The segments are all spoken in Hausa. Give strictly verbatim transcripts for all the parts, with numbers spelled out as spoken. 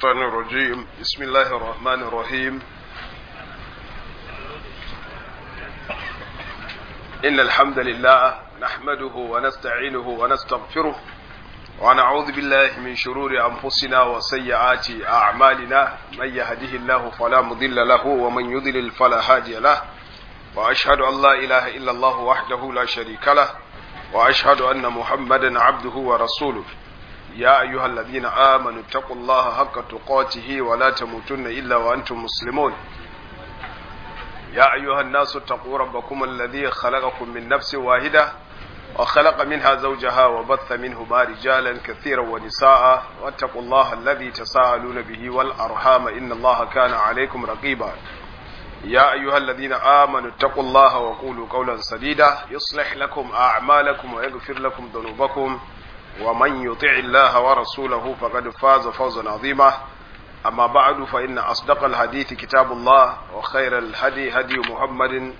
الشيطان الرجيم بسم الله الرحمن الرحيم إن الحمد لله نحمده ونستعينه ونستغفره ونعوذ بالله من شرور أنفسنا وسيئات أعمالنا من يهده الله فلا مضل له ومن يضلل فلا هادي له وأشهد أن لا إله إلا الله وحده لا شريك له وأشهد أن محمدا عبده ورسوله يا أيها الذين آمنوا اتقوا الله حق تقاته ولا تموتن إلا وأنتم مسلمون يا أيها الناس اتقوا ربكم الذي خلقكم من نفس واحدة وخلق منها زوجها وبث منهما رجالا كثيرا ونساء واتقوا الله الذي تساءلون به والأرحام إن الله كان عليكم رقيبا يا أيها الذين آمنوا اتقوا الله وقولوا قولا سديدا يصلح لكم أعمالكم ويغفر لكم ذنوبكم ومن يطع الله ورسوله فقد فاز فوزا عظيما أما بعد فإن أصدق الحديث كتاب الله وخير الهدي هدي محمد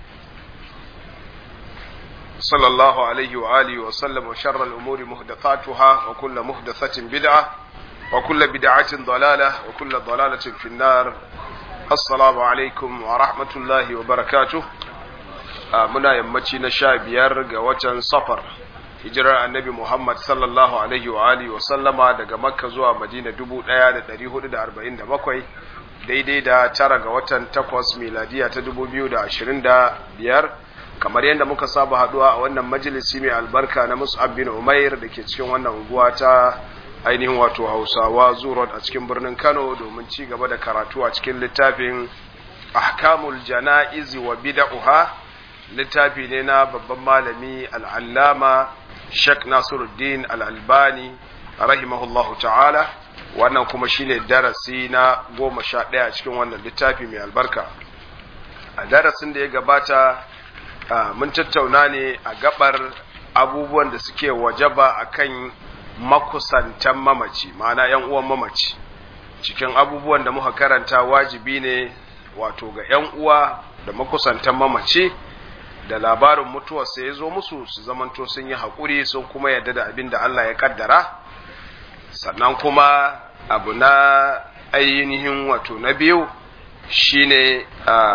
صلى الله عليه وآله وسلم وشر الأمور محدثاتها وكل محدثة بدعة وكل بدعة ضلالة وكل ضلالة في النار. السلام عليكم ورحمة الله وبركاته. muna yammaci na sha biyar ga watan safar hijirar annabi Muhammad sallallahu alaihi wa alihi wa sallama daga Makka zuwa Madina dubu ɗaya da ɗari hudu da arba'in da bakwai daidai da tara ga watan takwas miladiya ta dubu biyu da ashirin da biyar kamar yadda muka saba haduwa a wannan majalisi mai albarka na Mus'ab bin Umair da ke cikin wannan unguwa ta ainihin wato Hausawa Zurot a cikin birnin Kano domin ci gaba da karatu a cikin littafin Ahkamul Jana'iz wa Bid'uha, littafi ne na babban malami al'allama Sheikh Nasiruddin Al-Albani rahimahullahu ta'ala. Wannan kuma shine darasi na goma sha ɗaya cikin wannan littafi mai albarka. A darasin da ya gabata mun tattauna ne a gabar abubuwan da suke wajaba akan makusantan mamaci, ma'ana ‘yan uwan mamaci. Cikin abubuwan da muka karanta wajibi ne wato ga ‘yan uwa da makusantan mamaci da labarin mutuwarsa ya zo musu su zamanto sun yi haƙuri sun kuma yadda da abin da Allah ya kaddara. Sannan kuma abu na ainihin wato na biyu shine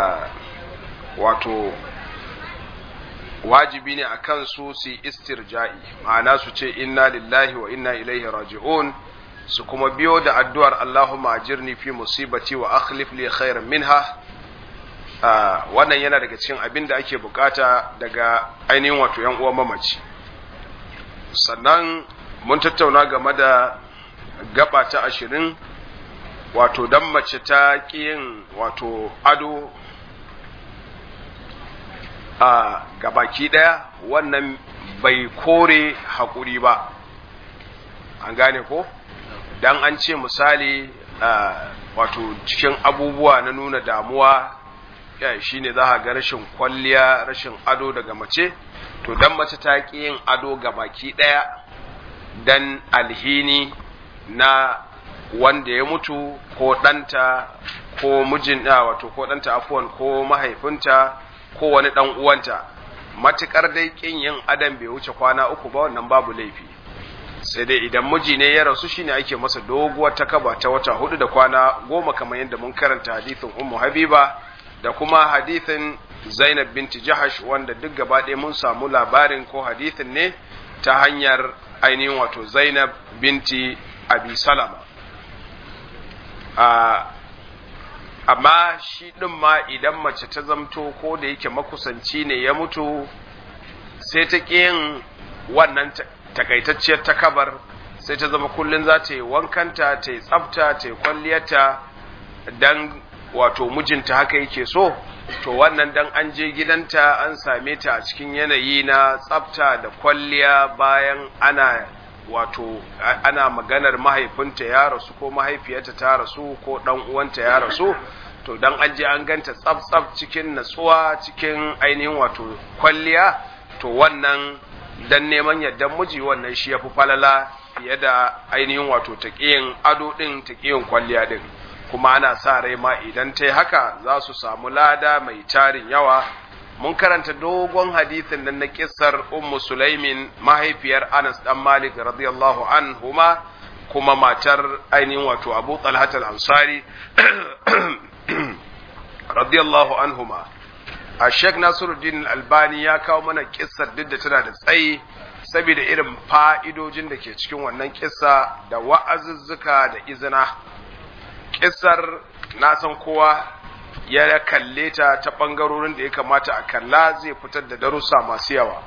wato wajibi ne a kansu su yi istirja'i, ma'ana su ce inna lillahi wa inna ilaihi raji'un, su kuma biyo da addu'ar Allahumma ajirni fi musibati wa akhlif li khairan minha. Wannan yana daga cikin abin da ake bukata daga ainihin wato yan uwan mamaci. Sannan mun tattauna game da gaba ta ashirin, wato dan mace ta kiyin wato ado a gabaki daya, wannan bai kore haƙuri ba. An gane ko? Dan an ce misali wato cikin abubuwa na nuna damuwa ya shi ne za a ga rashin kwalliya, rashin ado daga mace, to dan mace ta ƙi yin ado ga baki ɗaya dan alhini na wanda ya mutu ko ɗanta ko mijin wato ko ɗanta afuwan ko mahaifinta ko wani ɗan uwanta, matuƙar dai ƙin yin adon bai wuce kwana uku ba, wannan babu laifi. Sai dai idan miji ne ya rasu shine ake masa doguwar takaba ta wata hudu da kwana goma kamar yadda mun karanta hadithin Ummu Habiba da kuma hadithin Zainab binti Jahash, wanda duk gaba ɗaya mun samu labarin ko hadithin ne ta hanyar ainihin wato Zainab binti Abi Salama. Amma shi ɗin ma idan mace ta zamto ko da yake makusanci ne ya mutu sai ta ƙin wannan takaitacciyar takabar, sai ta zama kullum za ta yi wankanta, ta yi tsafta, ta yi kwalliyarta dan wato mijinta haka yake so, to wannan dan an je gidanta an same ta a cikin yanayi na tsafta da kwalliya bayan ana wato ana maganar mahaifinta ya rasu ko mahaifiyarta ta rasu ko dan uwanta ya rasu, to dan an je an ganta tsaf-tsaf cikin natsuwa cikin ainihin wato kwalliya, to wannan dan neman yaddan miji wannan shi yafi falala fiye da ainihin wato taqiyin ado din taqiyin kwalliya din. Kuma ana sa rai ma idan ta yi haka za su samu lada mai tarin yawa. Mun karanta dogon hadithin nan na kissar Ummu Sulaimin mahaifiyar Anas dan Malik radiyallahu anhuma kuma matar ainihin wato Abu Talhat al-Ansari radiyallahu anhuma. a Sheikh Nasiruddin Albani ya kawo mana kissar duk da tana da tsayi saboda irin fa'idojin da ke cikin wannan kissa da wa'azuzzuka da izina. Kissar na san kowa ya kalle ta ta ɓangarorin da ya kamata a kalla zai fitar da darussa masu yawa.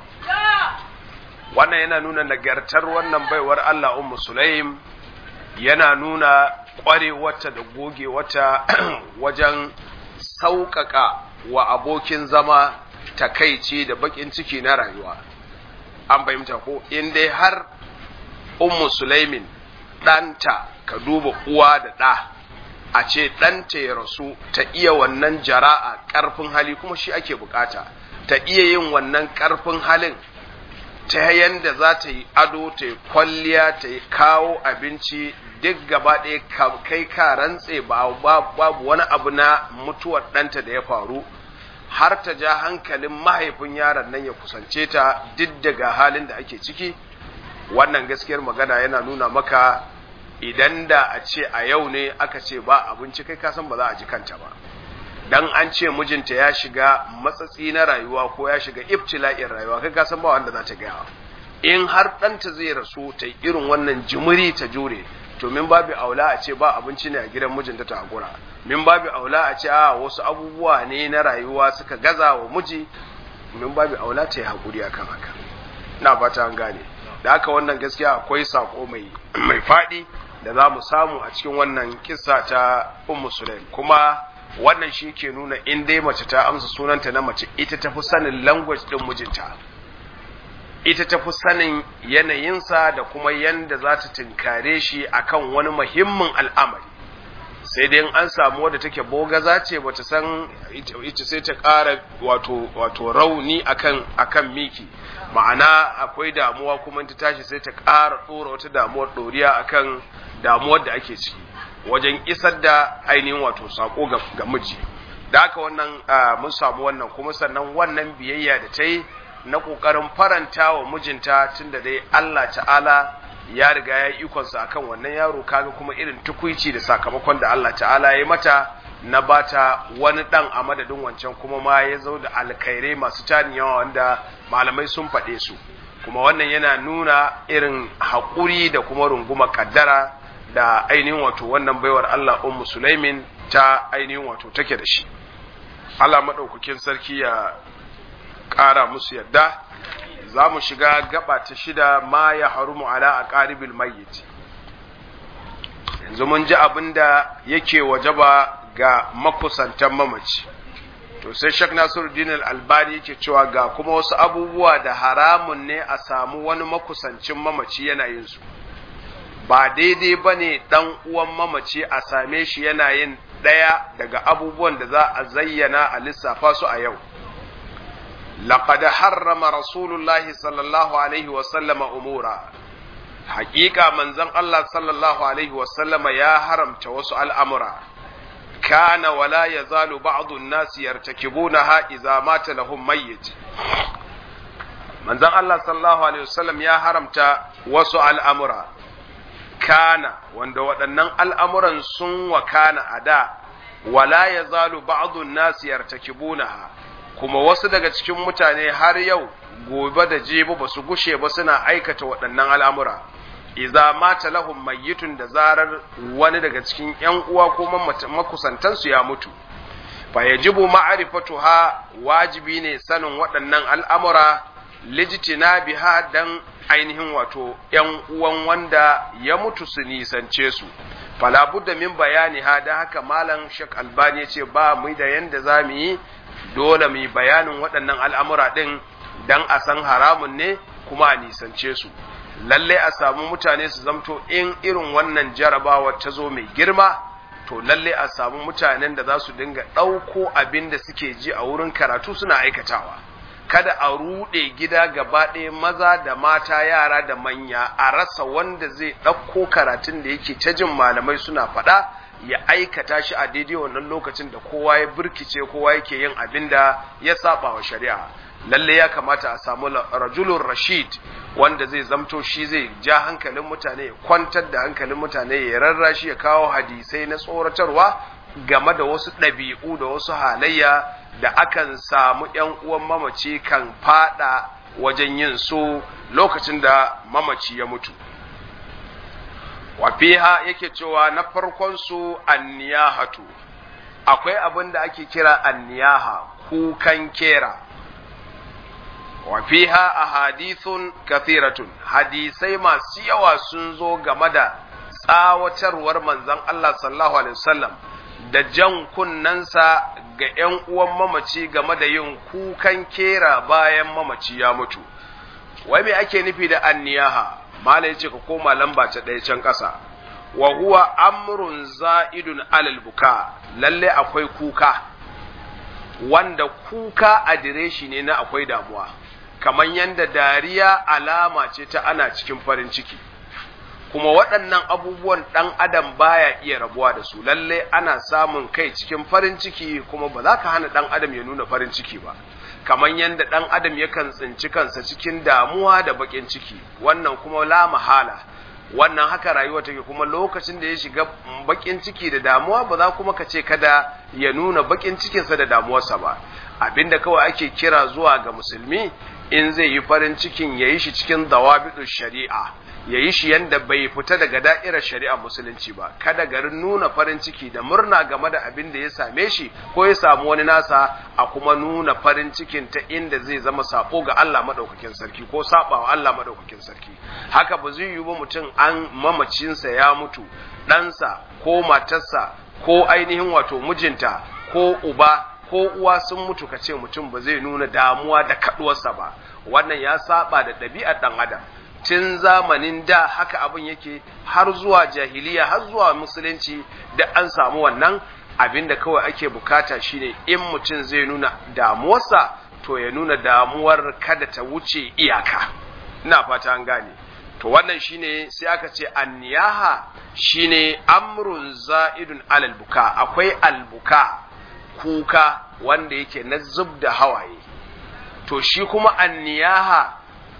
Wannan yana nuna nagartar wannan baiwar Allah Ummu Sulaim, yana nuna ƙwarewarta da gogewarta wajen sauƙaƙa wa abokin zama takaici da baƙin ciki na rayuwa. An fahimta ko in dai har Ummu Sulaimin ɗanta, ka duba uwa da ɗa, a ce ɗanta ya rasu ta iya wannan jara'a ƙarfin hali, kuma shi ake bukata ta iya yin wannan ƙarfin halin ta yanda za ta yi ado, ta yi kwalliya, ta yi kawo abinci duk gaba ɗaya kai ka rantse babu wani abu na mutuwar ɗanta da ya faru, har ta ja hankalin mahaifin yaron nan ya kusance ta duk daga halin da ake ciki. Wannan gaskiyar magana yana nuna maka idan da a ce a yau ne aka ce ba abinci, kai kasan ba za a ji kanta ba. Dan an ce mijinta ya shiga matsatsi na rayuwa ko ya shiga ibtila'in rayuwa, kai kasan ba wanda za ta gaya. In har ɗanta zai rasu ta irin wannan jimiri ta jure, to min babu aula a ce ba abinci ne a gidan mijinta ta hakura, min babu aula a ce a wasu abubuwa ne na rayuwa suka gaza wa miji, min babu aula ta yi hakuri akan haka. Ina fata an gane. Da haka wannan gaskiya akwai sako mai mai faɗi da za mu samu a cikin wannan kissa ta Ummu Sulaim. Kuma wannan shi ke nuna in dai mace ta amsa sunanta na mace, ita tafi sanin language ɗin mijinta, ita tafi sanin yanayinsa da kuma yanda za ta tinkare shi akan wani muhimmin al'amari. Sai dai an samu wadda take bogaza ce bata san ita, sai ta ƙara wato wato rauni akan akan miki, ma'ana akwai damuwa kuma ta tashi sai ta ƙara ɗora wata damuwar ɗoriya akan damuwar da ake ciki wajen isar da ainihin wato sako ga, ga miji. Da haka wannan mun samu wannan, kuma sannan wannan biyayya da ta yi na ƙoƙarin faranta wa mijinta, tunda dai Allah ta'ala ya riga ya yi ikonsa akan wannan yaro, kaga kuma irin tukuici da sakamakon da Allah ta'ala ya yi mata na bata wani ɗan a madadin wancan, kuma ma ya zo da alkhairai masu tarin yawa wanda malamai sun faɗe su. Kuma wannan yana nuna irin haƙuri da kuma runguma kaddara da ainihin wato wannan baiwar Allah Ummu Sulaimin ta ainihin wato take da shi. Allah maɗaukakin sarki ya ƙara musu yadda. Za mu shiga gaba ta shida, ma ya harumu ala a ƙaribil mayyit. Yanzu mun ji abin da yake wajaba ga makusantan mamaci. To sai Sheikh Nasiruddin Al-Albani yake cewa ga kuma wasu abubuwa da haramun ne a samu wani makusancin mamaci yana yin su. Ba daidai ba ne ɗan uwan mamaci a same shi yana yin ɗaya daga abubuwan da za a zayyana a lissafa su a yau. لقد حرم رسول الله صلى الله عليه وسلم أمورا حقيقة من زن الله صلى الله عليه وسلم يا حرم توسع الأمر كان ولا يزال بعض الناس يرتكبونها إذا مات لهم ميت. من زن الله صلى الله عليه وسلم يا حرم توسع الأمر كان وندو ودنن الأمر سن وكان أدا ولا يزال بعض الناس يرتكبونها. Kuma wasu daga cikin mutane har yau gobe da jibi ba su gushe ba suna aikata waɗannan al'amura. Iza mata lahum mayyitun, da zarar wani daga cikin ‘yan uwa ko makusantansu ya mutu. Fa yajibu ma'rifatuha, wajibi ne sanin waɗannan al'amura, lijitina biha, dan ainihin wato ‘yan uwan wanda ya mutu su nisance su. Fala budda min bayani ha, da haka Malam Sheikh Albani ya ce ba mu da yanda za mu yi, dole mu yi bayanin waɗannan al'amura ɗin don a san haramun ne kuma a nisance su. Lalle a samu mutane su zamto in irin wannan jarabawa ta zo mai girma, to lalle a samu mutanen da za su dinga ɗauko abin da suke ji a wurin karatu suna aikatawa. Kada a ruɗe gida gaba ɗaya, maza da mata, yara da manya, a rasa wanda zai ɗauko karatun da yake ta jin malamai suna faɗa ya aikata shi a daidai wannan lokacin da kowa ya birkice, kowa yake yin abin da ya saba wa shari'a. Lalle ya kamata a samu rajulun rashid, wanda zai zamto shi zai ja hankalin mutane ya kwantar da hankalin mutane ya rarrashi ya kawo hadisai na tsoratarwa game da wasu ɗabi'u da wasu halayya da akan samu ‘yan uwan mamaci kan fada wajen yin su lokacin da mamaci ya mutu. Wafiha yake cewa na farkon su anniyahatu, akwai abin da ake kira anniyaha, kukan kera. Wafiha a hadithun kathiratun, hadisai masu yawa sun zo game da tsawatarwar manzon Allah sallallahu Alaihi wasallam da jan kunnensa ga ‘yan uwan mamaci game da yin kukan kera bayan mamaci ya mutu. Wai me ake nufi da anniyaha? Mala ya ce ka koma lamba ta ɗaya can ƙasa. Wa huwa amrun za'idun alal buka, lalle akwai kuka, wanda kuka adireshi ne na akwai damuwa, kamar yadda dariya alama ce ta ana cikin farin ciki. Kuma waɗannan abubuwan ɗan adam baya iya rabuwa da su, lalle ana samun kai cikin farin ciki kuma ba za ka hana ɗan adam ya nuna farin ciki ba. Kamar yadda ɗan adam yakan tsinci kansa cikin damuwa da baƙin ciki, wannan kuma la mahala, wannan haka rayuwa take. Kuma lokacin da ya shiga baƙin ciki da damuwa ba za kuma ka ce kada ya nuna baƙin cikinsa da damuwarsa ba. Abinda kawai ake kira zuwa ga musulmi, in zai yi farin cikin ya yi shi cikin dawabiɗu shari'a, ya yi shi yanda bai fita daga da'irar shari'a musulunci ba. Kada garin nuna farin ciki da murna game da abin da ya same shi ko ya samu wani nasa, a kuma nuna farin cikin ta inda zai zama sako ga Allah madaukakin sarki ko sabawa Allah madaukakin sarki. Haka ba zai yi ba mutum an mamacinsa ya mutu, ɗansa ko matarsa ko ainihin wato mijinta ko uba ko uwa sun mutu, ka ce mutum ba zai nuna damuwa da kaduwarsa ba. Wannan ya saba da ɗabi'ar ɗan adam. Tun zamanin da haka abin yake, har zuwa jahiliya har zuwa musulunci da an samu wannan. Abin da kawai ake bukata shine in mutum zai nuna damuwarsa, to ya nuna damuwar kada ta wuce iyaka. Ina fata an gane. To wannan shine sai aka ce anniyaha shine amrun za'idun alal buka. Akwai albuka, kuka wanda yake na zub da hawaye. To shi kuma anniyaha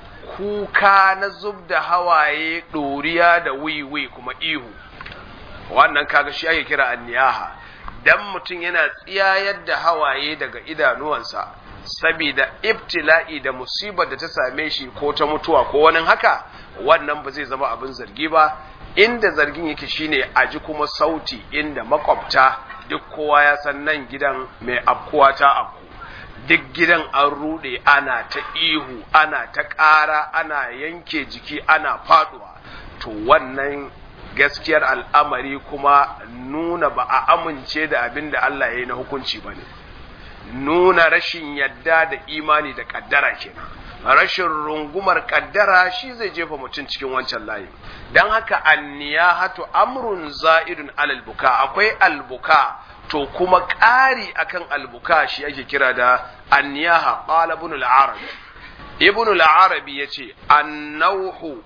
kuka na zub da hawaye ɗoriya da wiwi kuma ihu, wannan kaga shi ake kira anniyaha. Dan mutum yana tsiyayar da hawaye daga idanuwansa saboda ibtila'i da musibar da ta same shi ko ta mutuwa ko wani haka, wannan ba zai zama abin zargi ba. Inda zargin yake shine a ji kuma sauti inda makwabta duk kowa ya san nan gidan mai afkuwa ta afku, duk gidan an rude, ana ta ihu, ana ta ƙara, ana yanke jiki, ana faduwa. To wannan gaskiyar al'amari kuma nuna ba a amince da abin da Allah ya yi na hukunci ba ne, nuna rashin yadda da imani da kaddara kenan. Rashin rungumar kaddara shi zai jefa mutum cikin wancan layi. Don haka anniyahatu amrun za'idun alal buka, akwai albuka, to kuma ƙari akan albuka shi ake kira da anniyaha. Qala ibn al-arabi, ibn al-arabi yace annauhu,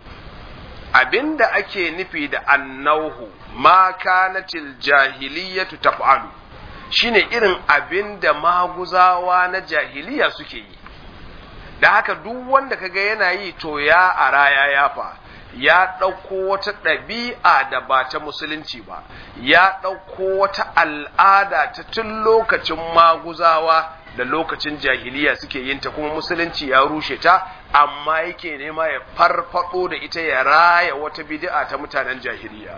abinda ake nufi da annauhu ma kanatil jahiliyatu taf'alu, shine irin abinda maguzawa na jahiliya suke yi. Da haka duk wanda kaga yana yi to ya araya yafa, ya ɗauko wata ɗabi'a da ba ta musulunci ba, ya ɗauko wata al'ada ta tun lokacin maguzawa da lokacin jahiliya suke yin ta, kuma musulunci ya rushe ta, amma yake nema ya farfado da ita, ya raya wata bid'a ta mutanen jahiliya.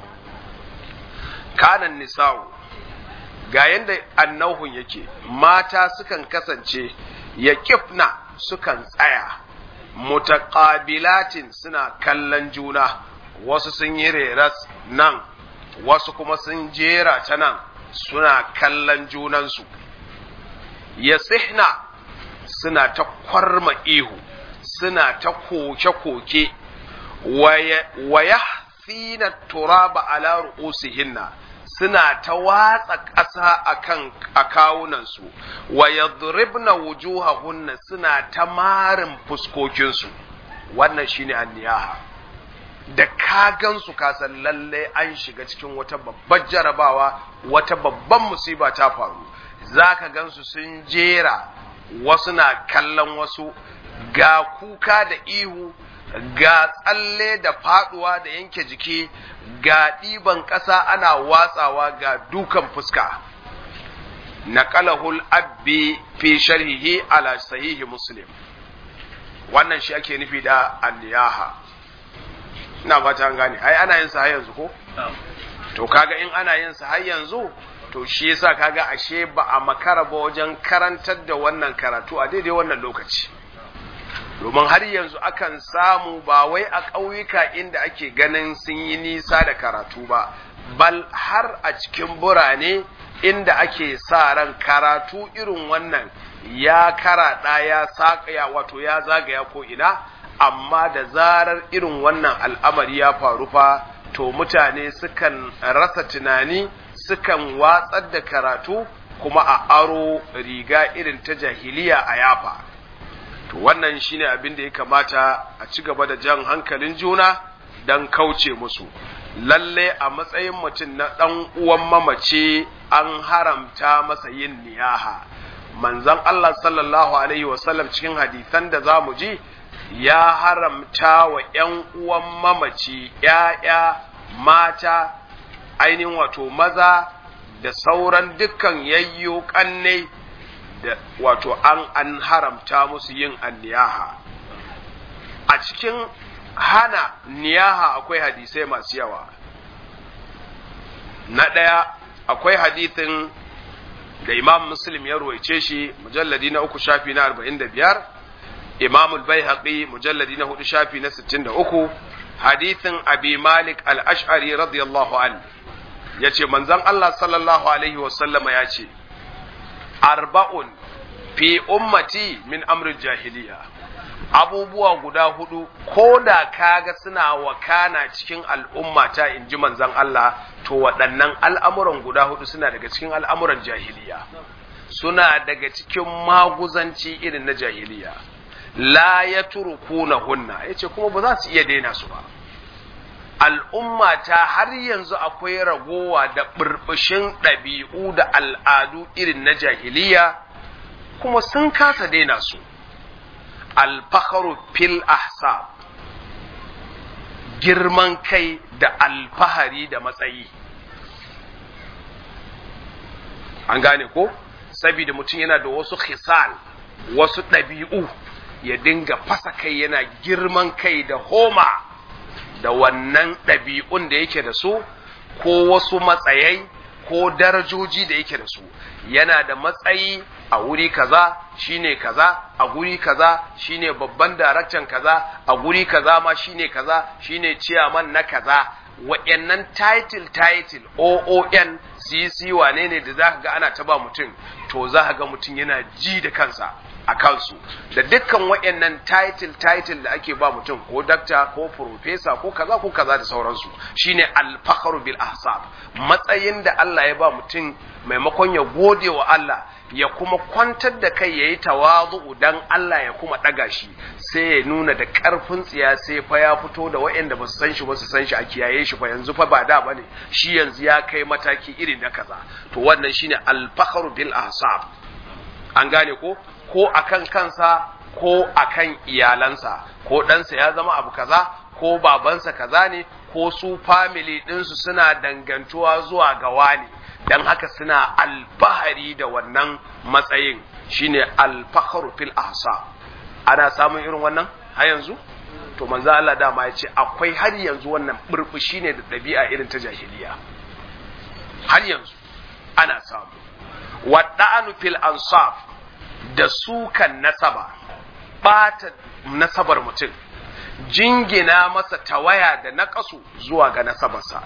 Kanan nisa'u, ga yanda annauhun yake, mata sukan kasance ya kifna, sukan tsaya mutaqabilatin, suna kallon juna, wasu sun yi reras nan, wasu kuma sun jera ta nan, suna kallon junansu. Yasihna, suna ta kwarma ihu, suna ta koke-koke. Wa yahthina turaba ala ru'usihinna, suna ta watsa ƙasa akan akawunansu. Wa yadribna wujuhahunna, suna ta marin fuskokinsu. Wannan shine anniyaha. Da ka gansu ka san lalle an shiga cikin wata babbar jarabawa, wata babban musiba ta faru. Zaka gansu sun jera, wasu na kallon wasu, ga kuka da ihu, ga tsalle da faduwa da yanke jiki, ga ɗiban ƙasa ana watsawa, ga dukan fuska. Naqalahul abbi fi sharhihi ala sahihi Muslim. Wannan shi ake nufi da anniyaha. Ina fata an gane, ai ana yin sa har yanzu ko? To kaga in ana yin sa har yanzu, to shi yasa kaga ashe ba a makara ba wajen karantar da wannan karatu a daidai wannan lokaci. Domin har yanzu akan samu ba wai a ƙauyuka inda ake ganin sun yi nisa da karatu ba, bal har a cikin burane inda ake sa ran karatu irin wannan ya karaɗa ya saƙaya wato ya zagaya ko ina, amma da zarar irin wannan al'amari ya faru fa to mutane sukan rasa tunani, sukan watsar da karatu kuma a aro riga irin ta jahiliya a yafa. To wannan shine abin da ya kamata a ci gaba da jan hankalin juna don kauce musu. Lalle a matsayin mutum na ɗan uwan mamace an haramta masa yin niyaha. Manzon Allah sallallahu alaihi wasallam cikin hadisan da za mu ji ya haramta wa ‘yan uwan mamaci ‘ya'ya mata ainihin wato maza da sauran dukkan yayyo ƙanne da wato an an haramta musu yin anniyaha. A cikin hana niyaha akwai hadisai masu yawa. Na ɗaya akwai hadithin da Imam Muslim ya ruwaice shi mujalladi na uku shafi na arba'in da biyar, Imam al-Baihaqi mujalladi na hudu shafi na sittin da uku, hadithin Abi Malik al-Ash'ari radiyallahu anhu yace manzon Allah sallallahu alaihi wasallama yace arba'un fi ummati min amril jahiliya, abubuwa guda hudu ko da kaga suna wakana cikin al'ummata in ji manzon Allah, to waɗannan al'amuran guda hudu suna daga cikin al'amuran jahiliya, suna daga cikin maguzanci irin na jahiliya. La ya turukuna hunna, yace kuma ba za su iya daina su ba. Al'ummata har yanzu akwai ragowa da burbushin ɗabi'u da al'adu irin na jahiliya, kuma sun kasa daina su. Alfaharu fil ahsab, girman kai da alfahari da matsayi. An gane ko? Saboda mutum yana da wasu khisal, wasu ɗabi'u, ya dinga fasa kai yana girman kai da homa da wannan ɗabi'un da yake da su, ko wasu matsayai ko darajoji da yake da su. Yana da matsayi a wuri kaza shine kaza, a guri kaza shine babban daraktan kaza, a guri kaza ma shine kaza, shine chairman na kaza. Wa'yannan title title O O N C C wane ne da zaka ga ana taba mutum, to zaka ga mutum yana ji da kansa a kansu. Da dukkan wa'yannan title title da ake ba mutum, ko dakta ko professor ko kaza ko kaza da sauransu, shine al-fakhru bil ahsab. Matsayin da Allah ya ba mutum, maimakon ya gode wa Allah ya kuma kwantar da kai yayi tawazu dan Allah ya kuma daga shi, sai ya nuna da karfin tsiya, sai fa ya fito da waɗanda ba su san shi ba su san shi, a kiyaye shi fa yanzu fa ba da bane, shi yanzu ya kai mataki irin na kaza. To wannan shine al-fakhru bil ahsab. An gane ko? Ko akan kansa ko akan iyalansa, ko ɗansa ya zama abu kaza, ko babansa kaza ne, ko su family ɗinsu suna dangantuwa zuwa ga wani, dan haka suna alfahari da wannan matsayin, shine alfakhru fil ahsab. Ana samun irin wannan har yanzu? To manzo Allah dama ya ce akwai har yanzu wannan burbushi ne da ɗabi'a irin ta jahiliya, har yanzu ana samu. Wadda'anu fil ansab, da sukan nasaba, ɓata nasabar mutum, jingina masa tawaya da naƙasu zuwa ga nasabarsa,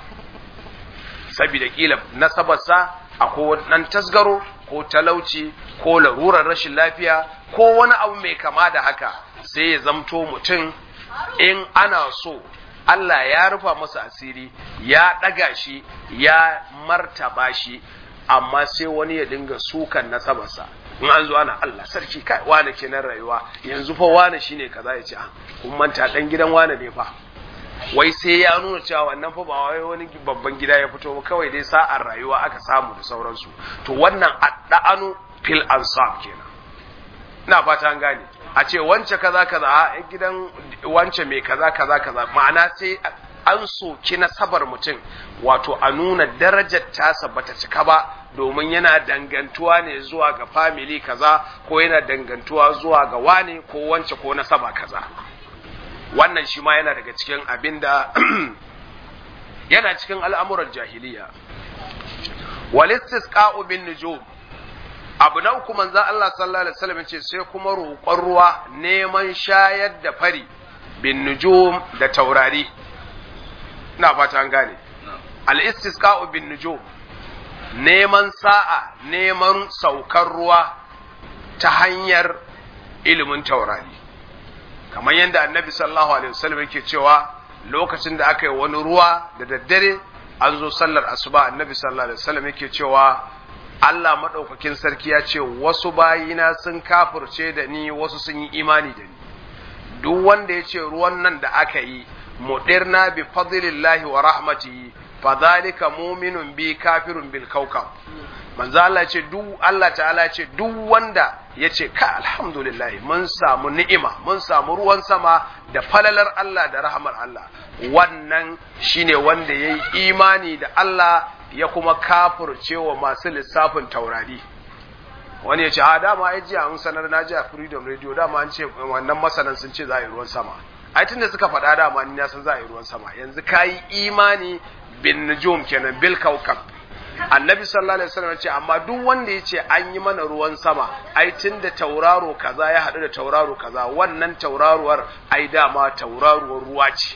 saboda kila nasabarsa akwai wani tasgaro ko talauci ko larurar rashin lafiya ko wani abu mai kama da haka, sai ya zamto mutum in ana so Allah ya rufa masa asiri, ya ɗaga shi, ya martaba shi, amma sai wani ya dinga sukan nasabarsa. In an zo ana Allah sarki kai wane kenan rayuwa, yanzu fa wane shine kaza, ya ce ah kun manta dan gidan wane ne fa, wai sai ya nuna cewa wannan fa ba wai wani babban gida ya fito ba, kawai dai sa'ar rayuwa aka samu da sauransu. To wannan adda'anu fil ansab kenan, ina fata an gane. a ce wance kaza kaza a gidan wance mai kaza kaza kaza ma'ana sai an soki nasabar mutum wato a nuna darajar tasa bata cika ba domin yana dangantuwa ne zuwa ga family kaza ko yana dangantuwa zuwa ga wane ko wance ko nasaba kaza. Wannan shi ma yana daga cikin abinda yana cikin al'amuran jahiliya. Walistisqa'u bin nujum, abu na uku manzo Allah sallallahu alaihi wasallam ce sai kuma roƙon ruwa, neman shayar da fari bin nujum da taurari. Ina fata an gane. Al-istisqa'u bin nujum, neman sa'a, neman saukar ruwa ta hanyar ilimin taurari. Kamar yadda Annabi sallallahu alaihi wasallam yake cewa lokacin da aka yi wani ruwa da daddare an zo sallar asuba, Annabi sallallahu alaihi wasallam yake cewa Allah madaukakin sarki ya ce wasu bayina sun kafirce da ni, wasu sun yi imani da ni. Duk wanda ya ce ruwan nan da aka yi mudirna bi fadlillahi wa rahmatihi fadhalika mu'minun bi kafirun bil kawkab. Manzo Allah ce duk Allah ta'ala ce duk wanda yace ka alhamdulillah mun samu ni'ima, mun samu ruwan sama da falalar Allah da rahmar Allah, wannan shine wanda yayi imani da Allah ya kuma kafircewa masu lissafin taurari. Wani ya ce a dama ai jiya mun sanar na ji a Freedom Radio dama an ce wannan masanan sun ce za a yi ruwan sama. Ai tunda suka faɗa dama ni na san za a yi ruwan sama. Yanzu kayi imani bin nujum kenan bil kawkab. Annabi sallallahu alaihi wasallam ce amma duk wanda yace an yi mana ruwan sama ai tunda tauraro kaza ya hadu da tauraro kaza, wannan tauraruwar ai dama tauraruwar ruwa ce.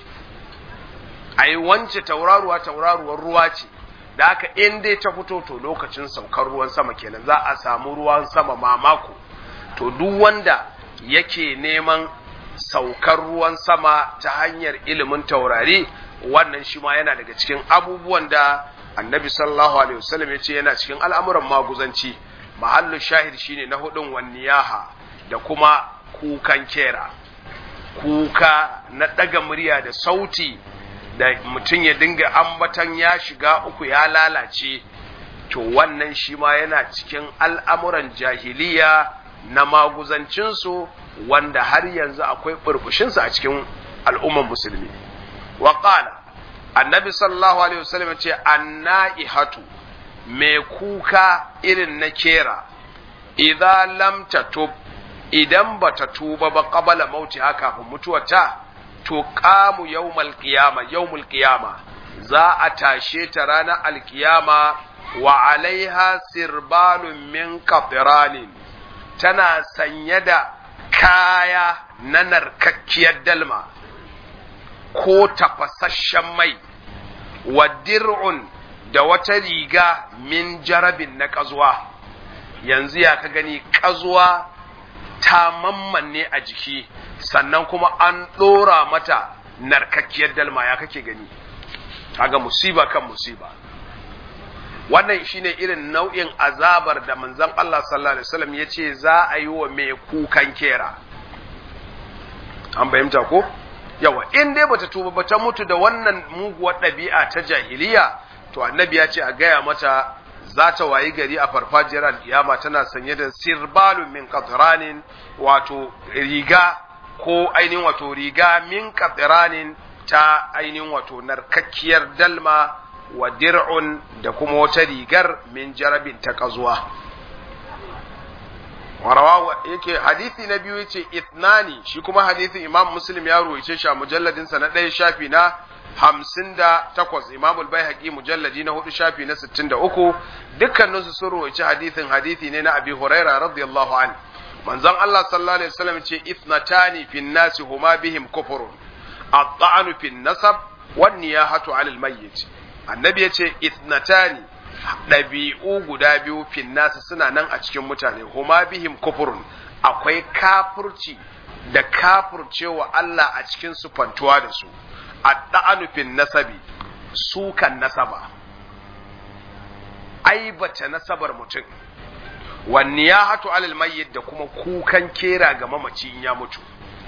Ai wance tauraruwa tauraruwar ruwa ce. Da haka in dai ta fito to lokacin saukar ruwan sama kenan, za a samu ruwan sama mamako. To duk wanda yake neman saukar ruwan sama ta hanyar ilimin taurari, wannan shi ma yana daga cikin abubuwan da Annabi sallallahu alaihi wasallam ya ce yana cikin al'amuran maguzanci. Mahallu shahid shine na hudun wanniyaha da kuma kukan kera, kuka na daga murya da sauti da mutum ya dinga ambatan ya shiga uku ya lalace, to wannan shi ma yana cikin al'amuran jahiliya na maguzancinsu wanda har yanzu akwai burbushinsu a cikin al'umman musulmi. Wa qala, Annabi sallallahu alaihi wasallam ce annaihatu, mai kuka irin na kera, idza lam tatub, idan bata tuba ba qabala mauti haka kafin mutuwarta, to qamu yawmal qiyama, yawmul qiyama za a tashe ta ranar alkiyama, wa alaiha sirbalun min qatranin, tana sanye da kaya na narkakkiyar dalma ko tafasasshen mai, wa dir'un da wata riga min jarabin na ƙazuwa. Yanzu ya ka gani ƙazuwa ta mammanne a jiki, sannan kuma an ɗora mata narkakkiyar dalma, ya kake gani? Kaga musiba kan musiba. Wannan shine irin nau'in azabar da manzon Allah sallallahu alaihi wasallam ya ce za a yi wa mai kukan kera. An fahimta ko? Yawa, in dai bata tuba ba ta mutu da wannan muguwar ɗabi'a ta jahiliya, to annabi ya ce a gaya mata za ta wayi gari a farfajiyar alkiyama tana sanye da sirbalun min qatranin, wato riga ko ainihin wato riga min qatranin ta ainihin wato narkakkiyar dalma, wa dir'un da kuma wata rigar min jarabin ta kazuwa. warawa yake hadisi na biyu yace ithnani, shi kuma hadisin Imam Muslim ya ruwaice shi a mujalladin sa na ɗaya shafi na hamsin da takwas, Imam al-Baihaqi mujalladi na hudu shafi na sittin da uku, dukkanin su sun ruwaice hadisin hadisi ne na Abi Huraira radiyallahu anhu. Manzon Allah sallallahu alaihi wasallam ce ithnatani fi an-nasi huma bihim kufrun, at-ta'anu fi an-nasab wan niyahatu 'ala al-mayyit. Annabi yace ithnatani, ɗabi'u guda biyu fin nasu suna nan a cikin mutane, huma bihim kufurun, akwai kafurci da kafurcewa Allah a cikin su fantuwa da su, adda'anu fin nasabi, sukan nasaba, aibata nasabar mutum, wanni ya hatu alal mayyit da kuma kukan kera ga mamaci in ya mutu.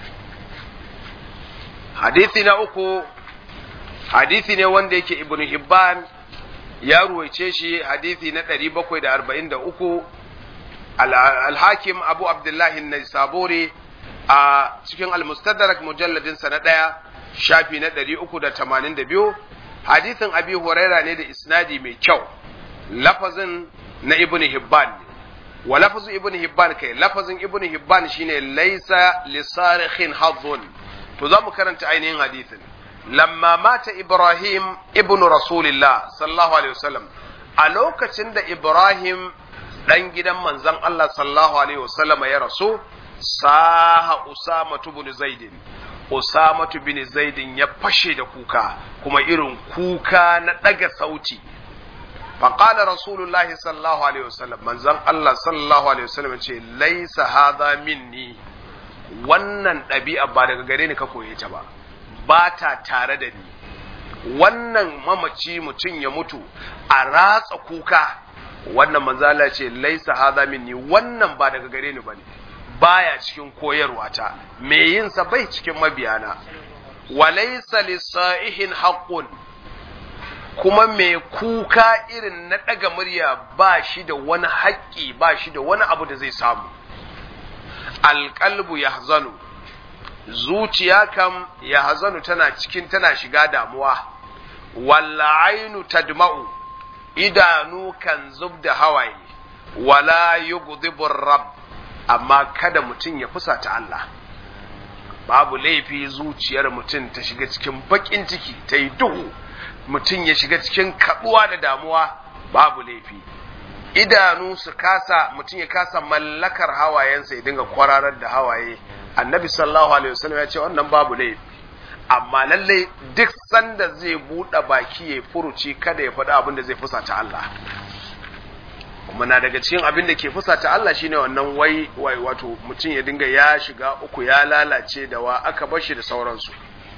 Hadisi na uku, hadisi ne wanda yake Ibn Hibban ya ruwaice shi, hadisi na ɗari bakwai da arba'in da uku, al-Hakim Abu Abdullahi Naisaburi a cikin al-mustadrak mujalladin sa na ɗaya shafi na ɗari uku da tamanin da biyu hadithin abi huraira ne da isnadi mai kyau lafazin na ibnu hibban wa lafazu ibnu hibban kai lafazin ibnu hibban shine laysa lisarikhin hadhun to za mu karanta ainihin hadithin lamma mata ibrahim ibnu rasulillah sallallahu alaihi wasallam a lokacin da ibrahim dan gidan manzon Allah sallallahu alaihi wasallam ya rasu saha usama ibn zaid usama ibn zaid ya fashe da kuka kuma irin kuka na daga sauti faqala rasulullahi sallallahu alaihi wasallam manzon Allah sallallahu alaihi wasallam ce laisa hadha minni wannan ɗabi'a ba daga gare ni ka koye ta ba ba ta tare da ni wannan mamaci mutum ya mutu a ratsa kuka wannan manzala ce laisa hadha minni wannan ba daga gare ni bane baya cikin koyarwa ta me yin sa bai cikin mabiyana wa laysa lisaihin haqqun kuma me kuka irin na daga murya ba shi da wani haƙƙi ba shi da wani abu da zai samu alqalbu yahzanu zuciya kam yahzanu tana cikin tana shiga damuwa wal ainu tadma'u idanu kan zubda hawaye wala yughdibu rabb amma kada mutum ya fusata Allah babu laifi zuciyar mutum ta shiga cikin bakin ciki ta yi duhu mutum ya shiga cikin kaduwa da damuwa babu laifi idanu su kasa mutum ya kasa mallakar hawayensa ya dinga kwararar da hawaye annabi sallallahu alaihi wasallam ya ce wannan babu laifi amma lalle duk sanda zai buɗe baki ya furuci kada ya faɗa abin da zai fusata Allah kuma na daga cikin abin da ke fusata Allah shine wannan wai wai wato mutum ya dinga ya shiga uku ya lalace da wa aka bar shi da sauransu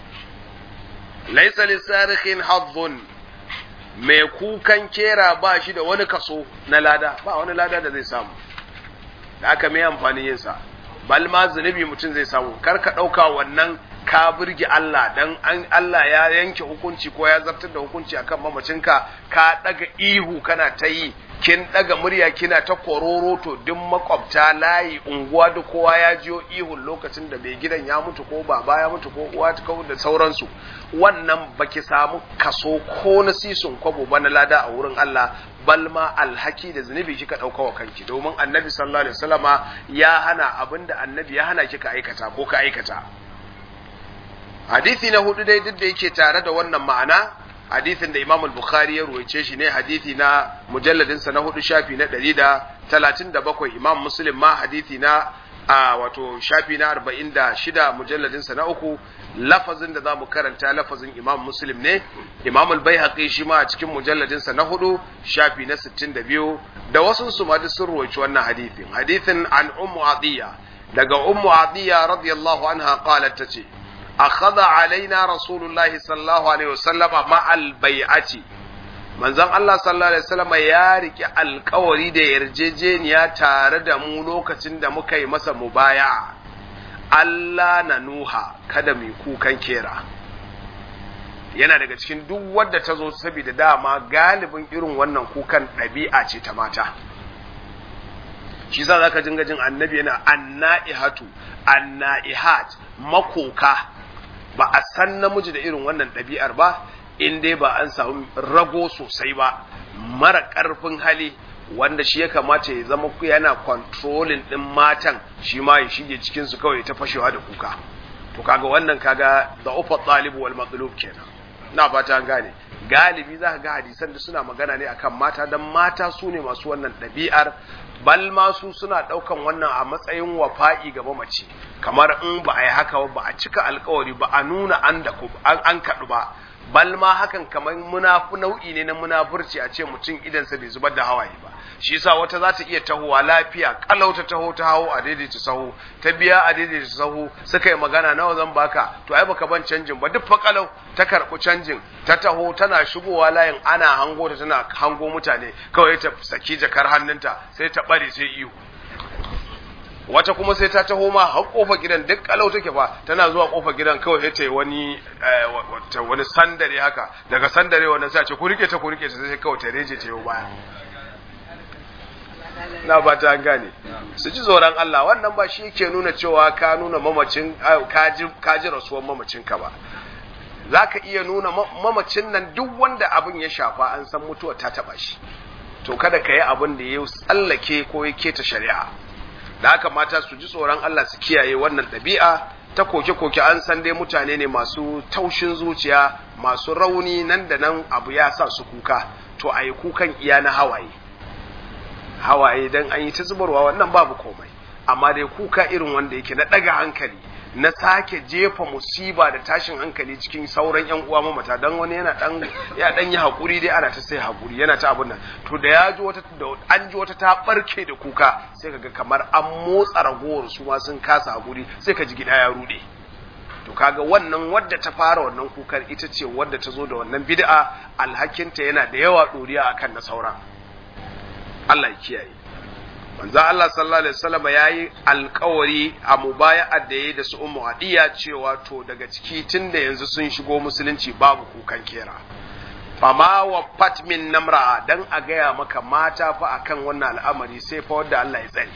laysa lisarikhin hadhun mai kukan kera ba shi da wani kaso na lada ba wani lada da zai samu da aka mai amfani yin sa bal ma zunubi mutum zai samu kar ka dauka wannan ka burge Allah dan an Allah ya yanke hukunci ko ya zartar da hukunci akan mamacinka ka daga ihu kana ta yi kin daga murya kina ta kororo to duk makwabta layi unguwa duk kowa ya jiyo ihun lokacin da bai gidan ya mutu ko baba ya mutu ko uwa ta kawo da sauransu wannan baki samu kaso ko na sisun kwabo ba na lada a wurin Allah balma alhaki da zunubi kika dauka wa kanki domin annabi sallallahu alaihi wasallama ya hana abinda annabi ya hana kika aikata ko ka aikata hadisi na hudu dai duk da yake tare da wannan ma'ana hadisin da Imam al-Bukhari ya ruwaice shi ne hadisi na mujalladin sa na hudu shafi na ɗari da talatin da bakwai Imam Muslim ma hadisi na a wato shafi na arba'in da shida mujalladin sa na uku lafazin da zamu karanta lafazin Imam Muslim ne Imam al-Baihaqi shi ma a cikin mujalladin sa na hudu shafi na sittin da biyu da wasu su ma duk sun ruwaice wannan hadisin hadisin an Ummu Atiya daga Ummu Atiya radiyallahu anha qalat tace أخذ علينا رسول الله صلى الله عليه وسلم مع البيعة من زن الله صلى الله عليه وسلم يارك القوري da yarjejeniya tare da mu lokacin da muka yi masa mubaya Allah na nuha kada mu kukan kera yana daga cikin duk wanda ta zo saboda dama galibin irin wannan kukan ɗabi'a ce ta mata shi sa zaka jinga jin annabi yana annaihatu annaihat makoka ba a san namiji da irin wannan ɗabi'ar ba in dai ba an samu rago sosai ba mara ƙarfin hali wanda shi ya kamata ya zama yana controlling ɗin matan shi ma ya shige cikin su kawai ta fashewa da kuka to kaga wannan kaga da ufa talib wal matlub kenan na fata an gane galibi za ka ga hadisan da suna magana ne akan mata dan mata su ne masu wannan ɗabi'ar bal ma su suna ɗaukan wannan a matsayin wafa'i ga mamaci kamar in ba a yi haka ba a cika alkawari ba a nuna an da an kaɗu ba bal ma hakan kamar munafu nau'i ne na munafurci a ce mutum idansa bai zubar da hawaye ba shi yasa wata za ta iya tahowa lafiya kalau ta taho ta hawo a daidaita sahu ta biya a daidaita sahu suka yi magana nawa zan baka to ai baka ban canjin ba duk fa kalau ta karɓi canjin ta taho tana shigowa layin ana hango ta tana hango mutane kawai ta saki jakar hannunta sai ta bare sai ihu wata kuma sai ta taho ma har kofar gidan duk kalau take fa tana zuwa kofar gidan kawai sai ta yi wani wani sandare haka daga sandare wannan sai a ce ku rike ta ku rike ta sai kawai ta reje ta yau baya na ba ta gane su ji tsoron Allah. Wannan ba shi yake nuna cewa ka nuna mamacin kaji kaji rasuwar mamacin ka ba. Zaka iya nuna mamacin nan duk wanda abin ya shafa an san mutuwa ta taba shi, to kada ka yi abin da ya tsallake ko ya keta shari'a. Da haka mata su ji tsoron Allah su kiyaye wannan ɗabi'a ta koke-koke. An san dai mutane ne masu taushin zuciya, masu rauni, nan da nan abu ya sa su kuka, to a yi kukan iya na hawaye hawaye don an yi ta zubarwa wannan babu komai, amma dai kuka irin wanda yake na ɗaga hankali, na sake jefa musiba da tashin hankali cikin sauran yan uwa mamata. Dan wani yana dan ya dan yi hakuri dai ana ta sai hakuri yana ta abun nan, to da ya ji wata da an ji wata ta barke da kuka sai kaga kamar an motsa ragowar su ma sun kasa hakuri, sai ka ji gida ya rude. To kaga wannan wadda ta fara wannan kukar ita ce wadda ta zo da wannan bid'a, alhakinta yana da yawa doriya akan na sauran. Allah ya kiyaye. manzo Allah sallallahu alaihi wasallam yayi alƙawari a mubaya'ar da yayi da su ummu Adiya cewa to daga ciki tunda yanzu sun shigo musulunci babu kukan kera. Fama wa fatmin namra'a, dan a gaya maka mata fa akan wannan al'amari sai fa wanda Allah ya tsare.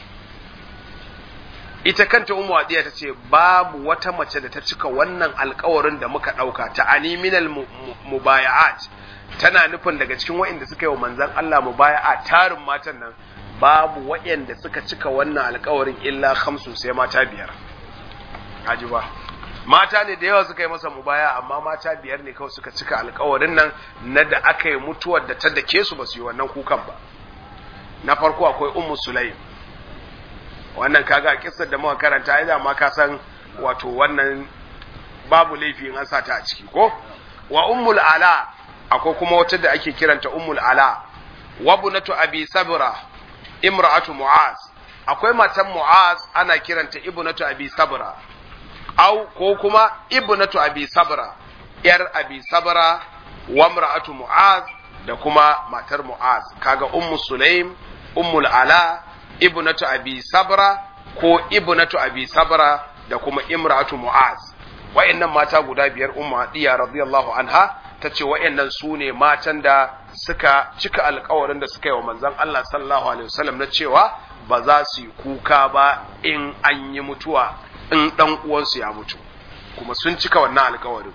Ita kanta ummu Adiya tace babu wata mace da ta cika wannan alƙawarin da muka dauka ta animinal mubaya'at, tana nufin daga cikin waɗanda suka yi wa manzon Allah mubaya'a tarin matan nan babu waɗanda suka cika wannan alƙawarin illa khamsu, sai mata biyar. Haji ba mata ne da yawa suka yi masa mubaya, amma mata biyar ne kawai suka cika alƙawarin nan na da aka yi mutuwar da ta dake su ba su yi wannan kukan ba. Na farko akwai ummu Sulaim, wannan kaga kissar da muka karanta ai da ma ka san wato wannan babu laifi in an sa ta a ciki ko. Wa ummul Ala, akwai kuma wata da ake kiranta ummul Ala. Wa bunatu Abi Sabra imra'atu Mu'az, akwai matan Mu'az ana kiranta ibnatu Abi Sabra, au ko kuma ibnatu Abi Sabra, yar Abi Sabra, wa imra'atu Mu'az da kuma matar Mu'az. Kaga ummu Sulaim, ummul Ala, ibnatu Abi Sabra ko ibnatu Abi Sabra da kuma imra'atu Mu'az. Wa'annan mata guda biyar ummu Adiya radiyallahu anha tace wa'annan sune matan da suka cika alƙawarin da suka yi wa manzon Allah sallallahu alaihi wasallam na cewa ba za su yi kuka ba in an yi mutuwa, in dan uwansu ya mutu, kuma sun cika wannan alƙawarin.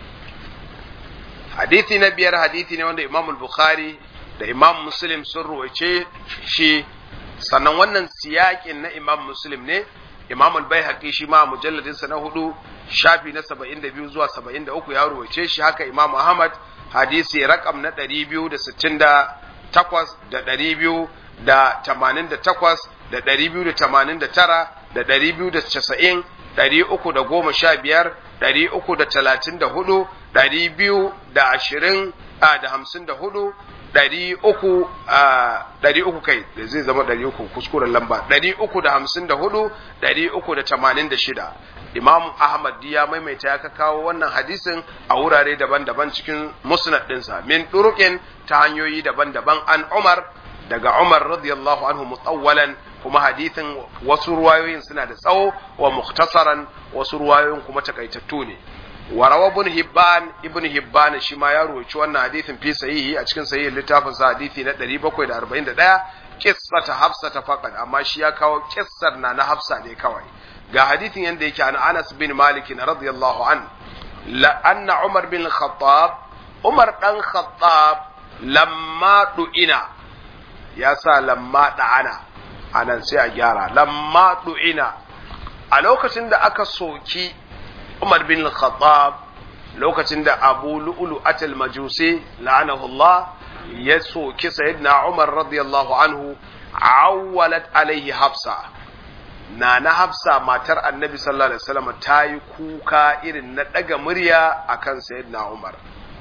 Hadisi na biyar hadisi ne wanda Imam al-Bukhari da Imam Muslim sun ruwaice shi, sannan wannan siyakin na Imam Muslim ne. Imam al-Baihaqi shi ma mujalladin sa na hudu shafi na saba'in da biyu zuwa saba'in da uku ya ruwaice shi, haka Imam Ahmad hadisi rakam na ɗari biyu da sittin da takwas da ɗari biyu da tamanin da takwas da ɗari biyu da tamanin da tara da ɗari biyu da casa'in, ɗari uku da goma sha biyar, ɗari uku da talatin da hudu, ɗari biyu da ashirin da hamsin da hudu, ɗari uku ɗari uku kai da zai zama ɗari uku kuskuren lamba, ɗari uku da hamsin da hudu, ɗari uku da tamanin da shida. Imam Ahmad ya maimaita ya kawo wannan hadisin a wurare daban-daban cikin musnad ɗinsa, min turuqin ta hanyoyi daban-daban, an Umar daga Umar radiyallahu anhu mutawwalan, kuma hadisin wasu ruwayoyin suna da tsawo, wa mukhtasaran wasu ruwayoyin kuma takaitattu ne. Wa rawa ibn Hibban, ibn Hibban shi ma ya rawaito wannan hadisin fi sahihi a cikin sahihin littafin sa hadisi na ɗari bakwai da arba'in da ɗaya, qissata Hafsa ta faqad, amma shi ya kawo kissar na na Hafsa ne kawai. Ga hadisin yanda yake an Anas bin Malik radiyallahu an la anna Umar bin Khattab, Umar dan Khattab lamma du'ina, ya sa lamma da'ana anan sai a gyara, lamma du'ina, a lokacin da aka soki Umar bin Khattab, lokacin da Abu Lu'lu atal Majusi la'anahu Allah ya soki sayyidina Umar radiyallahu anhu, awwalat alaihi Hafsa, na na Hafsa matar Annabi sallallahu alaihi wasallam ta yi kuka irin na daga murya akan sayyidina Umar.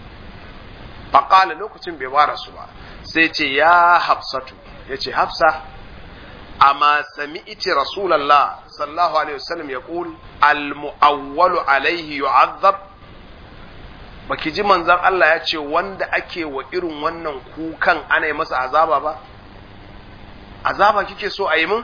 Faqala, lokacin bai bara su ba, sai ce ya Hafsatu, yace Hafsa, amma sami'ti Rasulullah sallallahu alaihi wasallam yaqul al-mu'awwalu alaihi yu'adhab, baki ji manzon Allah ya ce wanda ake wa irin wannan kukan ana yi masa azaba ba? Azaba kike so a yi min?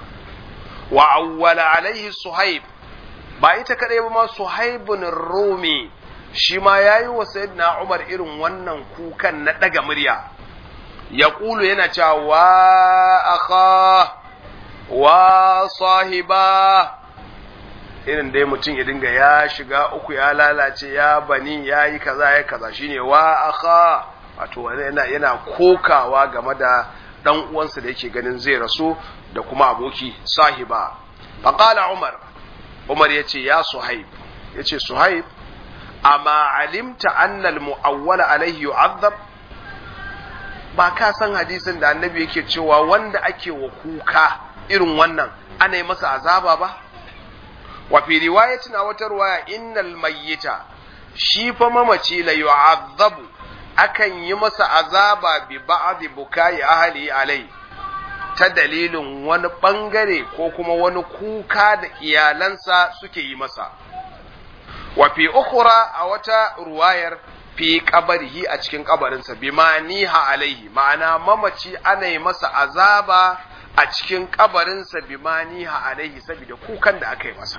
Wa awwala alaihi Suhaib, ba ita kadai ba ma Suhaibun Rumi shi ma yayi wa sayyidina Umar irin wannan kukan na daga murya, ya kulu yana cewa wa akha wa sahiba, irin dai mutum ya dinga ya shiga uku ya lalace ya bani ya yi kaza ya kaza shine wa akha, wato yana yana kokawa game da dan uwansa da yake ganin zai rasu da kuma aboki sahiba. faqala umar umar yace ya suhaib yace suhaib amma alimta anna al-mu'awwal alayhi yu'adhab, ba ka san hadisin da annabi yake cewa wanda ake wa kuka irin wannan ana yi masa azaba ba? wa fi riwayatin a wata riwaya innal mayyita, shi fa mamaci la yu'adhabu, akan yi masa azaba bi ba'dhi bukai ahli alai, ta dalilin wani bangare ko kuma wani kuka da iyalansa suke yi masa. wa fi ukhra a wata ruwayar fi kabarihi, a cikin kabarinsa bima niha alaihi, ma'ana mamaci ana yi masa azaba a cikin kabarinsa bima niha alaihi, saboda kukan da aka yi masa.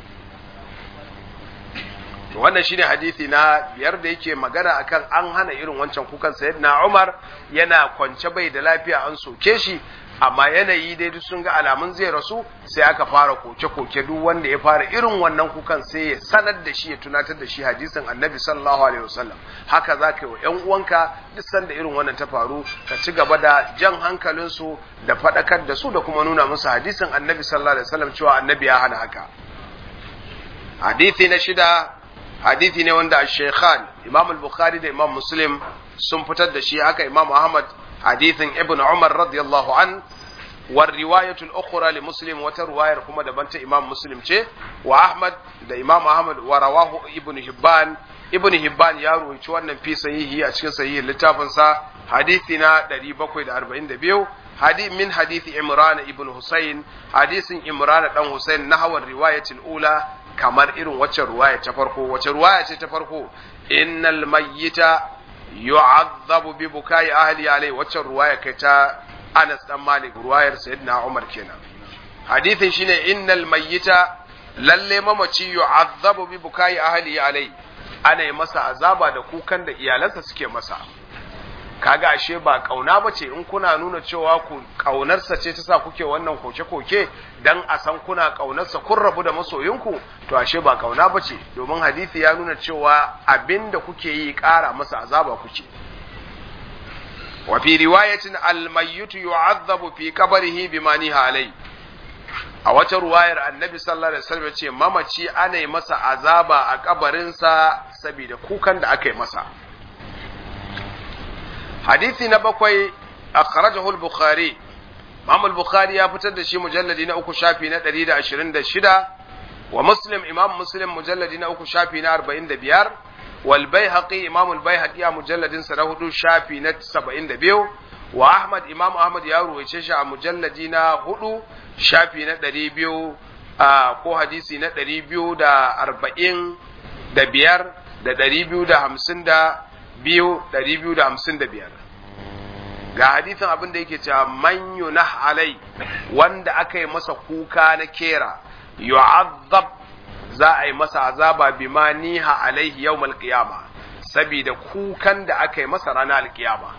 to wannan shine hadisi na biyar da yake magana akan an hana irin wancan kukan. Sayyidina Umar yana kwance bai da lafiya, an soke shi, amma yanayi dai duk sun ga alamun zai rasu, sai aka fara koke-koke. duk wanda ya fara irin wannan kukan sai ya sanar da shi, ya tunatar da shi hadisin Annabi sallallahu alaihi wasallam. haka zaka yi wa ƴan uwanka duk sanda irin wannan ta faru, ka ci gaba da jan hankalin su da fadakar da su da kuma nuna musu hadisin Annabi sallallahu alaihi wasallam cewa Annabi ya hana haka. hadisi na shida, hadisi ne wanda al-Shaykhan Imam al-Bukhari da Imam Muslim sun fitar da shi, haka Imam Ahmad hadithin Ibn Umar radiyallahu an, war riwayatul ukhra li Muslim, wata riwayar kuma daban ta Imam Muslim ce, wa Ahmad da Imam Ahmad, wa rawahu Ibn Hibban, Ibn Hibban ya ruwaci wannan fi sahihi a cikin sahihin littafin sa, hadisi na ɗari bakwai da arba'in da biyu, hadith min hadithi Imran ibn Husayn, hadisin Imran dan Husayn nahwa riwayatul ula, kamar irin wacce ruwaya ta farko. wacce ruwaya ce ta farko? innal mayyita yu'adhabu bi bukai ahli alai, wacce ruwaya kai ta Anas dan Malik, ruwayar Sayyidina Umar kenan. hadithin shine innal mayyita, lalle mamaci yu'adhabu bi bukai ahli alai, ana yi masa azaba da kukan da iyalansa suke masa. kaga ashe ba kauna bace in kuna nuna cewa ku kaunarsa ce ta sa kuke wannan koke-koke dan a san kuna kaunarsa kun rabu da masoyinku, to ashe ba kauna bace, domin hadisi ya nuna cewa abinda kuke yi ƙara masa azaba kuke. wa fi riwayatin al-mayyit yu'adhabu fi qabrihi bima niha alai, a wata ruwayar Annabi sallallahu alaihi wasallam ce mamaci ana yi masa azaba a kabarinsa saboda kukan da aka yi masa. hadisi na bakwai, akhrajahu al-Bukhari, Imam al-Bukhari ya fitar da shi mujalladi na uku shafi na ɗari da ashirin da shida, wa Muslim, Imam Muslim mujalladi na uku shafi na arba'in da biyar, wal Baihaqi, Imam al-Baihaqi a mujalladin sa na hudu shafi na saba'in da biyu, wa Ahmad, Imam Ahmad ya ruwaice shi a mujalladi na hudu shafi na ɗari biyu, ko hadisi na ɗari biyu da arba'in da biyar da ɗari biyu da hamsin da biyu, ɗari biyu da hamsin da biyar. ga hadithin abin da yake cewa man yunah alai, wanda aka yi masa kuka na kera, yu'azzab, za a yi masa azaba bima niha alaihi yawmal qiyama, saboda kukan da aka yi masa ranar alkiyama.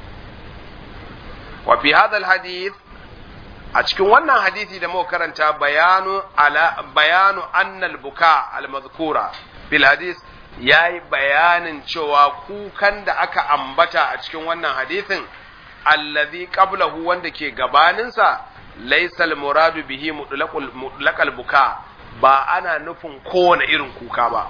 wa fi hadha alhadith, a cikin wannan hadisi da muka karanta, bayanu ala bayanu anna albuka almadhkura bil hadith, yayi bayanin cewa kukan da aka ambata a cikin wannan hadisin, allazi qablahu, wanda ke gabaninsa, laysa almuradu bihi mutlaqul mutlaqal buka, ba ana nufin kowane irin kuka ba.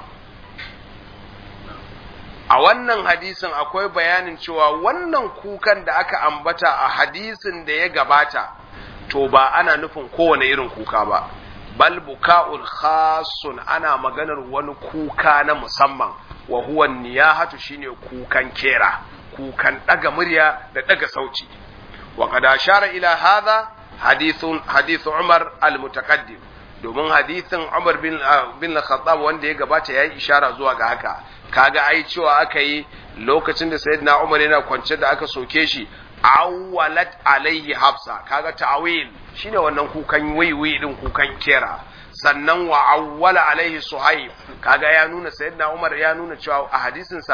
a wannan hadisin akwai bayanin cewa wannan kukan da aka ambata a hadisin da ya gabata, to ba ana nufin kowane irin kuka ba, bal buka'ul khasun, ana maganar wani kuka na musamman, wa huwa niyahatu, shine kukan kera, kukan daga murya da daga sauti. wa qad ashara ila hadha hadithun hadith Umar al-mutaqaddim, domin hadithin Umar bin bin al-Khattab wanda ya gabata yayi ishara zuwa ga haka. kaga ai cewa aka yi lokacin da Sayyidina Umar yana kwance da aka soke shi, awwalat alaihi Hafsa, kaga ta'wil shine wannan kukan waiwai din kukan kera. sannan wa awwala alaihi Suhaib, kaga ya nuna Sayyidina Umar ya nuna cewa a hadisin sa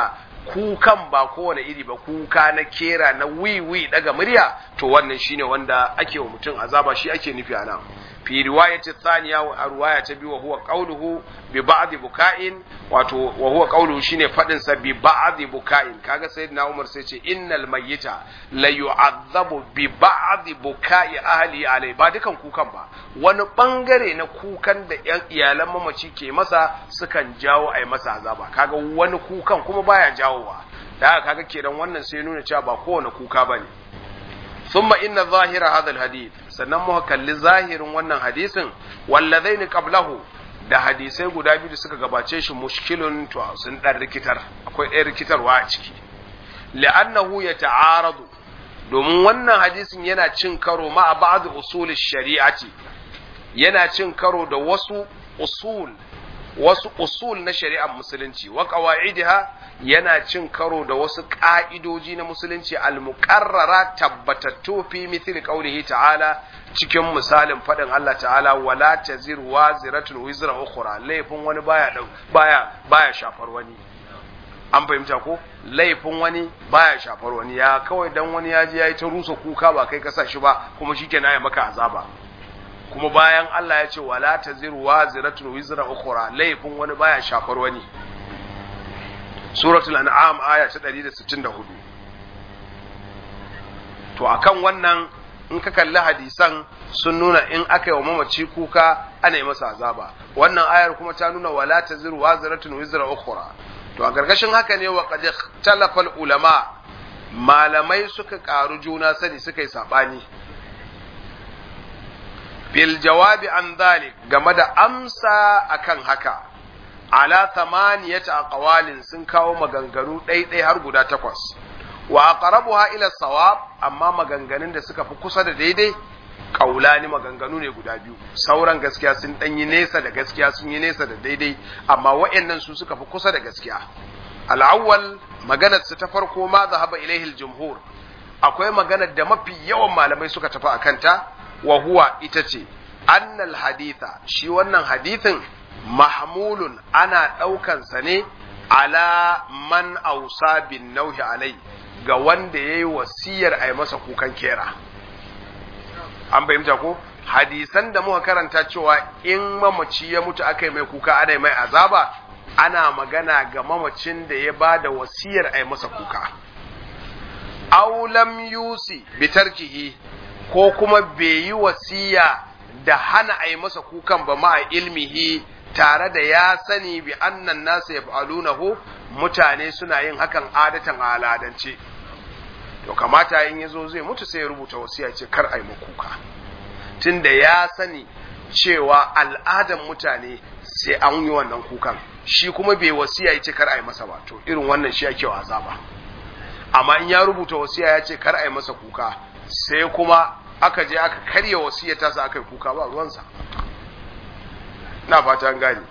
kukan ba kowane iri ba, kuka na kera na wiwi daga murya, to wannan shine wanda ake wa mutum azaba, shi ake nufi anan. fi riwayati thaniya a riwaya ta biyu, wa huwa qawluhu bi ba'd buka'in, wato wa huwa qawluhu shine fadin sa bi ba'd buka'in. Kaga sayyidina Umar sai ce innal mayyita la yu'adhabu bi ba'd buka'i ahli alai, ba dukan kukan ba, wani bangare na kukan da yan iyalan mamaci ke masa sukan jawo ai masa azaba. Kaga wani kukan kuma baya jawowa, da haka kaga kenan wannan sai nuna cewa ba kowane kuka bane. ثم إن ظاهر هذا الحديث sannan muka kalli zahirin wannan hadisin wallazaini qablahu da hadisai guda biyu da suka gabace shi mushkilun to sun dan rikitar, akwai ɗaya rikitarwa a ciki. li'annahu yata'aradu, domin wannan hadisin yana cin karo ma ba'd usul shari'ati, yana cin karo da wasu usul wasu usul na shari'ar musulunci, wa qawaidiha yana cin karo da wasu ka'idoji na musulunci al-muqarrara tabbatattu fi mithli qawlihi ta'ala, cikin misalin fadin Allah ta'ala wala taziru waziratun wizra ukhra, laifin wani baya baya baya shafar wani. An fahimta ko? Laifin wani baya shafar wani, ya kawai dan wani ya ji yayi ta rusa kuka ba kai ka sa shi ba, kuma shikenan ya maka azaba. Kuma bayan Allah ya ce wala taziru waziratun wizra ukhra, laifin wani baya shafar wani. Suratul An'am aya ta ɗari da sittin da hudu. To akan wannan in ka kalli hadisan sun nuna in aka yi wa mamaci kuka ana yi masa azaba. Wannan ayar kuma ta nuna wala taziru waziratun wizra ukhra. To a gargashin haka ne wa qad ikhtalafa ulama, malamai suka karu juna sani, suka yi sabani bil jawabi an dhalik, game da amsa akan haka. ala thamaniyata aqwalin, sun kawo maganganu ɗaiɗai har guda takwas. wa aqrabuha ila sawab, amma maganganun da suka fi kusa da daidai kaulani, maganganu ne guda biyu. Sauran gaskiya sun dan yi nesa da gaskiya, sun yi nesa da daidai, amma waɗannan su suka fi kusa da gaskiya. al-awwal, maganar su ta farko ma zahaba ilaihi al-jumhur, akwai maganar da mafi yawan malamai suka tafi akan ta, wa huwa ita ce annal haditha, shi wannan hadithin mahmulun ana ɗaukansa ne ala man ausa bin nauhi alai, ga wanda ya yi wasiyar a yi masa kukan kera. An fahimta ko? Hadisan da muka karanta cewa in mamaci ya mutu aka yi mai kuka ana yi mai azaba, ana magana ga mamacin da ya ba da wasiyar a yi masa kuka. Aulam yusi bitarkihi, ko kuma bai yi wasiya da hana a yi masa kukan ba ma a ilmihi, tare da ya sani bi annan nasu yaf'alunahu, mutane suna yin hakan adatan a al'adance. To kamata in yazo zai mutu sai ya rubuta wasiya ce kar a yi kuka, tunda ya sani cewa al'adan mutane sai an yi wannan kukan, shi kuma bai wasiya ya ce kar a yi masa ba, to irin wannan shi ake wa azaba. Amma in ya rubuta wasiya ya ce kar a yi masa kuka, sai kuma aka je aka karya wasiyar tasa aka yi kuka, ba ruwansa. Na fata an gane.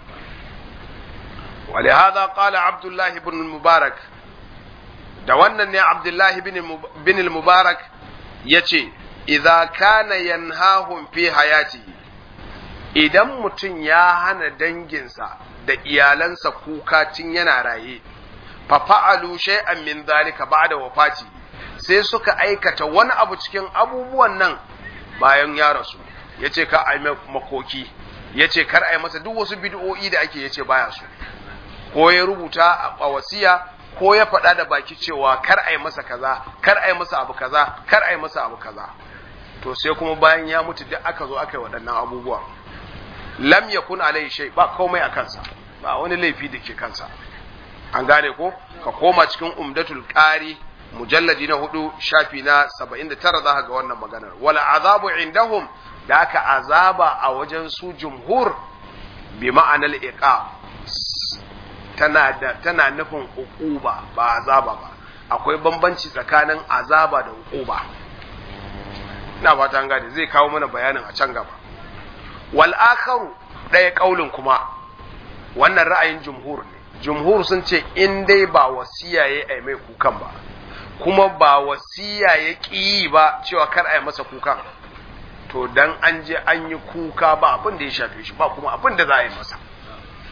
ولهذا قال عبد الله بن المبارك, da wannan ne Abdullahi bin al-Mubarak yace idza kana yanhahum fi hayatihi, idan mutum ya hana danginsa da iyalansa kuka tun yana raye, fa fa'alu shay'an min zalika ba'da wafati, sai suka aikata wani abu cikin abubuwan nan bayan ya rasu, yace ka ai makoki, yace kar ai masa duk wasu bid'o'i da ake, yace baya su, ko ya rubuta a wasiya ko ya faɗa da baki cewa kar ai masa kaza, kar ai masa abu kaza, kar ai masa abu kaza. To sai kuma bayan ya mutu duk aka zo aka yi waɗannan abubuwa, lam yakun alai shay, ba komai a kansa, ba wani laifi da ke kansa. An gane ko? Ka koma cikin Umdatul Qari mujalladi na hudu shafi na saba'in da tara za ka ga wannan maganar. Wala azabu indahum, da aka azaba a wajen su jumhur bi ma'anar iqab, tana da tana nufin uquba ba azaba ba. Akwai bambanci tsakanin azaba da uquba. Ina fata an gane, zai kawo mana bayanin a can gaba. Wal akharu, ɗaya kaulin kuma, wannan ra'ayin jumhur ne. Jumhur sun ce in dai ba wasiya yayi ai mai kukan ba, kuma ba wasiya ya ƙi ba cewa kar ai masa kukan, to dan an je an yi kuka ba abin da ya shafe shi, ba kuma abin da za a yi masa.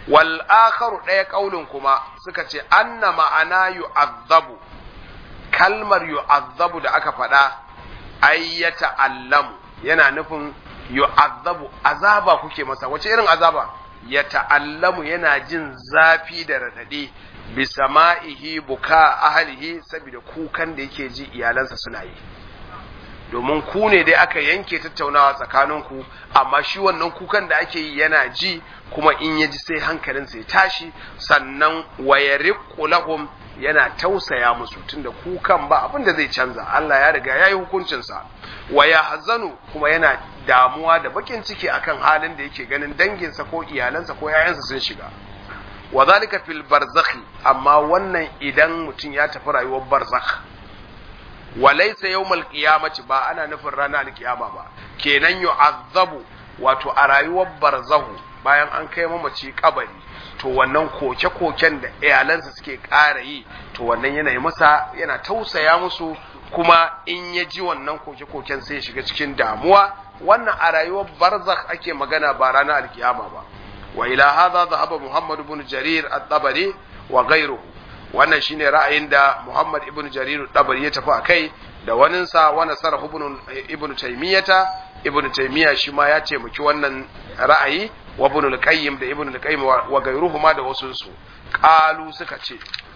wal akharu ɗaya kaulin kuma suka ce anna ma'ana yu'azzabu, kalmar yu'azzabu da aka faɗa ay yata'allamu yana nufin yu'azzabu azaba kuke masa. Wace irin azaba? Yata'allamu yana jin zafi da radadi bi sama'ihi buka ahlihi, saboda kukan da yake ji iyalansa suna yi. Domin ku ne dai aka yanke tattaunawa tsakaninku, amma shi wannan kukan da ake yi yana ji, kuma in ya ji sai hankalinsa ya tashi, sannan wayariqu lahum yana tausaya musu, tunda kukan ba abin da zai canza, Allah ya riga ya yi hukuncinsa. Wa yahzanu, kuma yana damuwa da bakin ciki akan halin da yake ganin danginsa ko iyalansa ko yayansa sun shiga. Wa zalika fil barzakhi, amma wannan idan mutum ya tafi rayuwar barzakh. Wa laysa yawmal qiyamati, ba ana nufin ranar alkiyama ba. Kenan yu'azzabu, wato a rayuwar barzahu bayan an kai mamaci kabari, to wannan koke-koken da iyalansa suke ƙara yi, to wannan yana yi masa, yana tausaya musu, kuma in ya ji wannan koke-koken sai ya shiga cikin damuwa. Wannan a rayuwar barzakh ake magana, ba ranar alkiyama ba. Wa ila hadha dhahaba Muhammad ibn Jarir at-Tabari wa ghayruhu, wannan shine ra'ayin da Muhammad ibn Jarir at-Tabari ya tafi akai da waninsa. Wa nasara ibn ibn Taymiyata, ibn Taymiya shi ma ya ce muki wannan ra'ayi, wa ibn al-Qayyim da ibn al-Qayyim wa ghayruhuma da wasun su qalu suka ce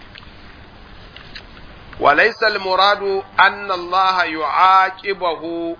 wa laysa al-muradu anna Allah yu'aqibahu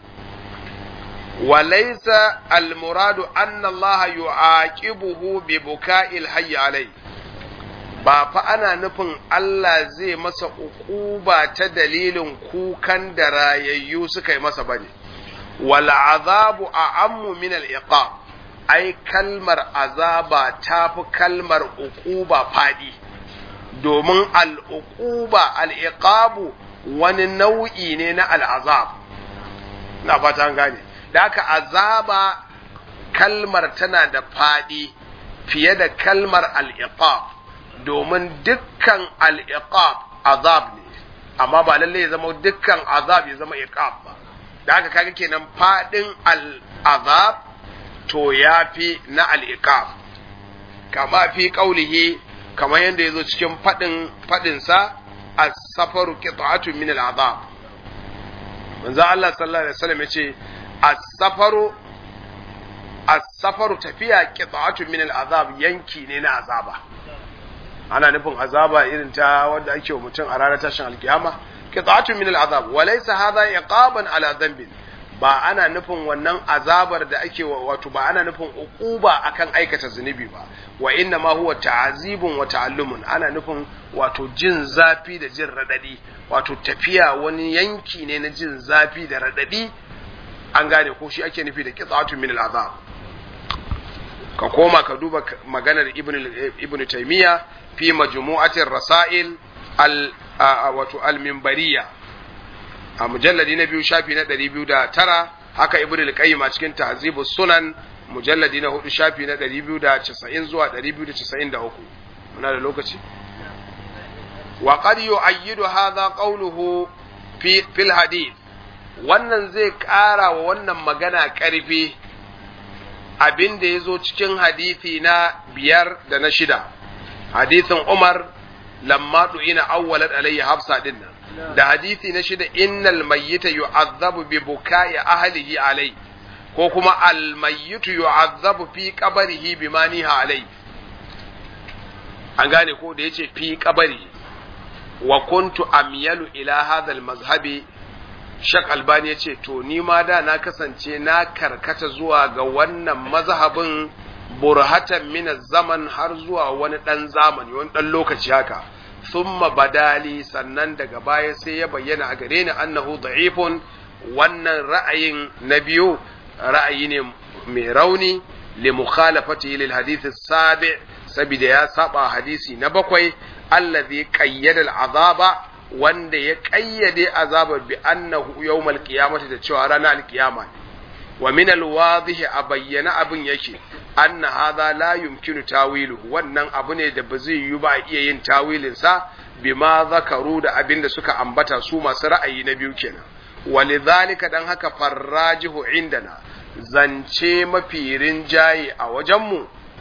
wa laysa al-muradu anna Allah yu'aqibuhu bi buka'il hayy alai, ba fa ana nufin Allah zai masa uquba ta dalilin kukan da rayayyu suka yi masa bane. Wal azabu a'ammu min al-iqab, ai kalmar azaba tafi kalmar uquba fadi, domin al-uquba al-iqabu wani nau'i ne na al-azab. Na fata an gane. Da haka azaba kalmar tana da fadi fiye da kalmar al-iqab, domin dukkan al-iqab azab ne, amma ba lalle ya zama dukkan azab ya zama iqab ba. Da haka kaga kenan fadin al-azab to yafi na al-iqab, kama fi qaulihi, kamar yanda yazo cikin fadin fadin sa as-safaru qit'atun min al-azab. manzo Allah sallallahu alaihi wasallam yace as-safaru as-safaru tafiya qit'atun min al-azab, yanki ne na azaba. Ana nufin azaba irin ta wanda ake wa mutum a ranar tashin alkiyama, qit'atun min al-azab, wa laysa hadha iqaban ala dhanbin, ba ana nufin wannan azabar da ake wato ba ana nufin uquba akan aikata zunubi ba, wa inna ma huwa ta'azibun wa ta'allumun, ana nufin wato jin zafi da jin radadi, wato tafiya wani yanki ne na jin zafi da radadi, an gane ko shi ake nufi da qit'atun min al-azab. Ka koma ka duba maganar ibn ibn taymiya fi majmu'atir rasail al wato al-minbariya a mujalladi na biyu shafi na ɗari biyu da tara, haka ibn al-qayyim a cikin tahzibus sunan mujalladi na hudu shafi na ɗari biyu da casa'in zuwa ɗari biyu da casa'in da uku. muna da lokaci. Wa qad yu'ayyidu hadha qawluhu fi fil hadith, wannan zai ƙara wa wannan magana ƙarfi abin da yazo cikin hadisi na biyar da na shida, hadisin Umar lamma du'ina awwalat alayhi hafsa dinnan, da hadisi na shida innal mayyita yu'azzabu bi buka'i ahlihi alai, ko kuma al mayyitu yu'azzabu fi qabrihi bima niha alai. An gane ko da yace fi qabri, wa kuntu amyalu ila hadha al mazhabi, Shak Albani yace to ni ma da na kasance na karkata zuwa ga wannan mazhabin burhatan min zaman har zuwa wani dan zamani, wani dan lokaci haka. Thumma badali, sannan daga baya sai ya bayyana a gare ni annahu da'ifun, wannan ra'ayin na biyu ra'ayi ne mai rauni, li mukhalafati lil hadith as-sabi', saboda ya saba hadisi na bakwai, allazi qayyada al-azaba, wanda ya kayyade azabar bi annahu yawmal qiyamati, da cewa ranar al-qiyama. Wa min al-wadih, a bayyana abin yake anna hadha la yumkinu tawiluhu, wannan abu ne da ba zai yi ba iya yin tawilin sa bima zakaru, da abin da suka ambata su masu ra'ayi na biyu kenan. Walidhalika, dan haka farrajihu indana, zance mafi rinjaye a wajenmu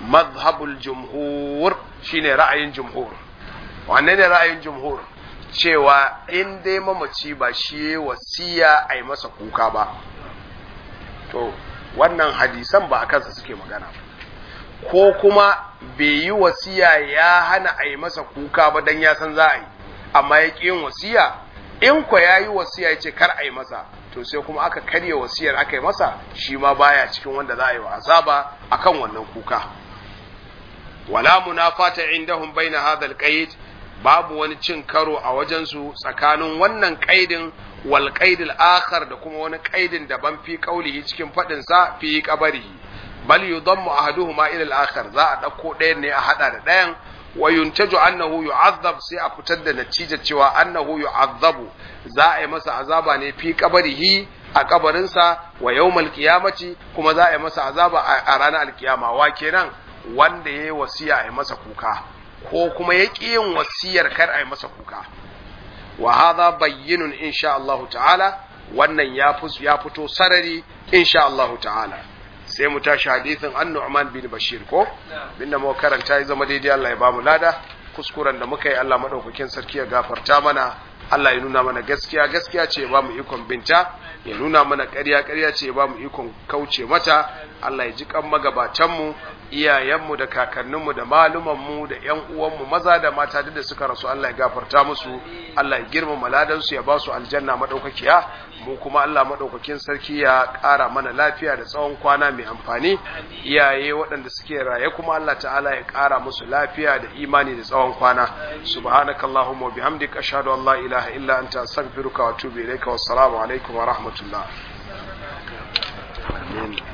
madhhabul jumhur shine ra'ayin jumhur. Wanne ne ra'ayin jumhur? Cewa in dai mamaci ba shi wasiya a yi masa kuka ba, to wannan hadisan ba a kansa suke magana ba, ko kuma bai yi wasiya ya hana a yi masa kuka ba don ya san za a yi, amma ya ƙi yin wasiya. In kwa ya yi wasiya ya ce kar a yi masa, to sai kuma aka karya wasiyar aka yi masa, shi ma baya cikin wanda za a yi wa azaba akan wannan kuka. Wala munafata indahum baina hadha alqaid, babu wani cin karo a wajensu tsakanin wannan qaidin wal qaidil akhar da kuma wani qaidin daban fi qaulihi cikin fadin sa fi qabarihi, bal yudammu ahaduhuma ila al-akhar, za a dauko ɗayan ne a hada da ɗayan, wa yuntaju annahu yu'azzab, sai a fitar da natija cewa annahu yu'azzabu, za a yi masa azaba ne fi qabarihi a kabarinsa, wa yawmal qiyamati, kuma za a yi masa azaba a ranar alkiyama. Wa kenan? Wanda yayi wasiya a yi masa kuka, ko kuma ya ƙi yin wasiyar kar a yi masa kuka. Wa hadha bayyinun insha Allah ta'ala, wannan ya fito sarari insha Allah ta'ala. Sai mu tashi hadisin an-Nu'man bin Bashir ko binda mu karanta ya zama daidai, Allah ya bamu lada, kuskuren da muka yi Allah madaukakin sarki ya gafarta mana. Allah ya nuna mana gaskiya gaskiya ce ya bamu ikon binta, ya nuna mana ƙarya ƙarya ce ya bamu ikon kauce mata. Allah ya ji kan magabatan mu, iyayenmu da kakanninmu da malumanmu da ƴan uwanmu maza da mata duk da suka rasu, Allah ya gafarta musu, Allah ya girmama ladansu, ya ba su aljanna madaukakiya. Mu kuma Allah madaukakin sarki ya ƙara mana lafiya da tsawon kwana mai amfani. Iyaye waɗanda suke raye kuma Allah ta'ala ya ƙara musu lafiya da imani da tsawon kwana. Subhanakallahumma wa bihamdika ashhadu an la ilaha illa anta astaghfiruka wa atubu ilayka. Wassalamu alaikum wa rahmatullah. Amin.